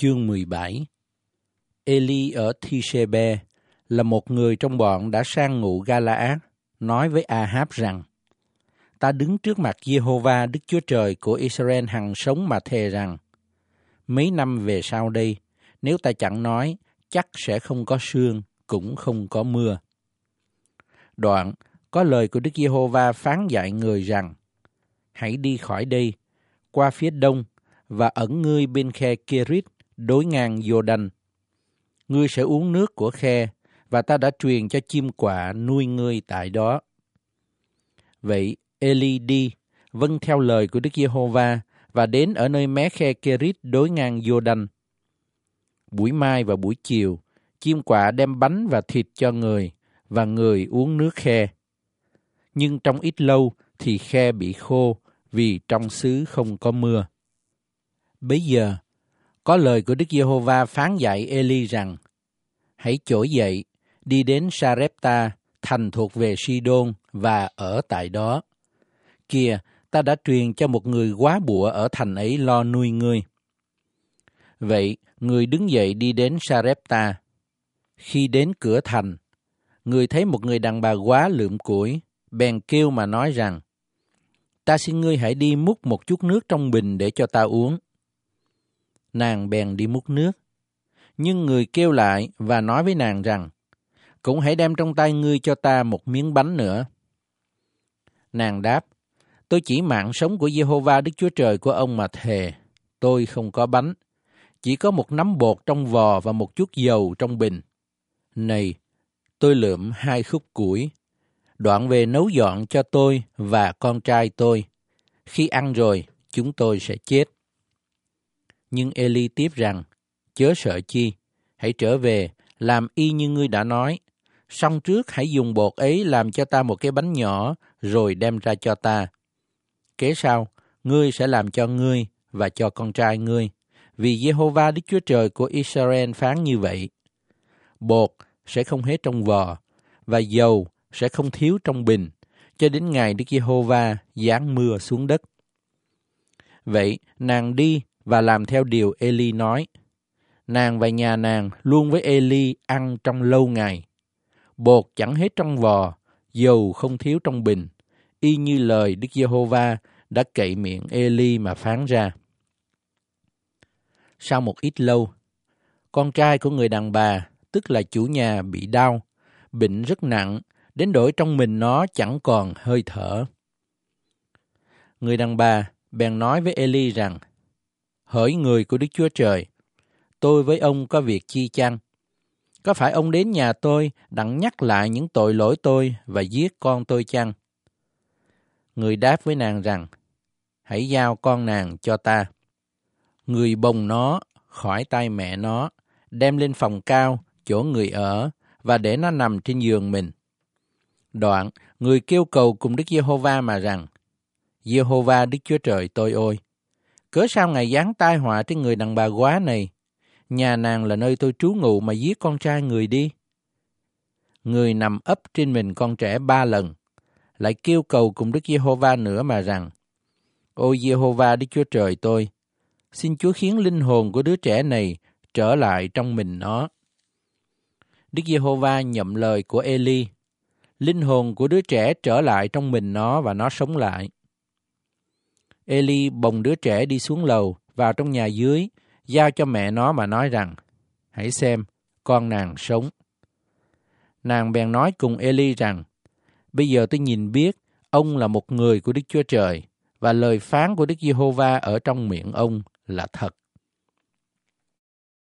Chương 17. Eli ở Thi-sê-bê là một người trong bọn đã sang ngụ Ga-la-át, nói với A-háp rằng: Ta đứng trước mặt Giê-hô-va Đức Chúa Trời của Israel hằng sống mà thề rằng, mấy năm về sau đây, nếu ta chẳng nói, chắc sẽ không có sương, cũng không có mưa. Đoạn, có lời của Đức Giê-hô-va phán dạy người rằng: Hãy đi khỏi đây, qua phía đông, và ẩn ngươi bên khe Kê-rít, đối ngang Giô-đanh. Ngươi sẽ uống nước của khe, và ta đã truyền cho chim quạ nuôi ngươi tại đó. Vậy, Eli đi, vâng theo lời của Đức Giê-hô-va, và đến ở nơi mé khe Kê-rít đối ngang Giô-đanh. Buổi mai và buổi chiều, chim quạ đem bánh và thịt cho người, và người uống nước khe. Nhưng trong ít lâu thì khe bị khô, vì trong xứ không có mưa. Bấy giờ, có lời của Đức Giê-hô-va phán dạy Eli rằng: Hãy trỗi dậy, đi đến Sa-rép-ta, thành thuộc về Si-đôn, và ở tại đó. Kìa, ta đã truyền cho một người góa bụa ở thành ấy lo nuôi ngươi. Vậy, người đứng dậy đi đến Sa-rép-ta. Khi đến cửa thành, người thấy một người đàn bà góa lượm củi, bèn kêu mà nói rằng: Ta xin ngươi hãy đi múc một chút nước trong bình để cho ta uống. Nàng bèn đi múc nước. Nhưng người kêu lại và nói với nàng rằng: Cũng hãy đem trong tay ngươi cho ta một miếng bánh nữa. Nàng đáp: Tôi chỉ mạng sống của Giê-hô-va Đức Chúa Trời của ông mà thề, tôi không có bánh, chỉ có một nắm bột trong vò và một chút dầu trong bình. Này, tôi lượm 2 khúc củi, đoạn về nấu dọn cho tôi và con trai tôi. Khi ăn rồi, chúng tôi sẽ chết. Nhưng Eli tiếp rằng: Chớ sợ chi, hãy trở về, làm y như ngươi đã nói. Xong trước hãy dùng bột ấy làm cho ta một cái bánh nhỏ, rồi đem ra cho ta. Kế sau, ngươi sẽ làm cho ngươi và cho con trai ngươi, vì Giê-hô-va Đức Chúa Trời của Israel phán như vậy. Bột sẽ không hết trong vò, và dầu sẽ không thiếu trong bình, cho đến ngày Đức Giê-hô-va giáng mưa xuống đất. Vậy, nàng đi và làm theo điều Eli nói. Nàng và nhà nàng luôn với Eli ăn trong lâu ngày. Bột chẳng hết trong vò, dầu không thiếu trong bình, y như lời Đức Giê-hô-va đã cậy miệng Eli mà phán ra. Sau một ít lâu, con trai của người đàn bà, tức là chủ nhà, bị đau, bệnh rất nặng, đến nỗi trong mình nó chẳng còn hơi thở. Người đàn bà bèn nói với Eli rằng: Hỡi người của Đức Chúa Trời, tôi với ông có việc chi chăng? Có phải ông đến nhà tôi đặng nhắc lại những tội lỗi tôi và giết con tôi chăng? Người đáp với nàng rằng: Hãy giao con nàng cho ta. Người bồng nó khỏi tay mẹ nó, đem lên phòng cao, chỗ người ở, và để nó nằm trên giường mình. Đoạn, người kêu cầu cùng Đức Giê-hô-va mà rằng: Giê-hô-va Đức Chúa Trời tôi ơi, cớ sao Ngài giáng tai họa trên người đàn bà góa này? Nhà nàng là nơi tôi trú ngụ mà giết con trai người đi. Người nằm ấp trên mình con trẻ 3 lần, lại kêu cầu cùng Đức Giê-hô-va nữa mà rằng: Ôi Giê-hô-va Đức Chúa Trời tôi, xin Chúa khiến linh hồn của đứa trẻ này trở lại trong mình nó. Đức Giê-hô-va nhậm lời của Eli. Linh hồn của đứa trẻ trở lại trong mình nó và nó sống lại. Eli bồng đứa trẻ đi xuống lầu, vào trong nhà dưới, giao cho mẹ nó mà nói rằng: Hãy xem, con nàng sống. Nàng bèn nói cùng Eli rằng: Bây giờ tôi nhìn biết ông là một người của Đức Chúa Trời, và lời phán của Đức Giê-hô-va ở trong miệng ông là thật.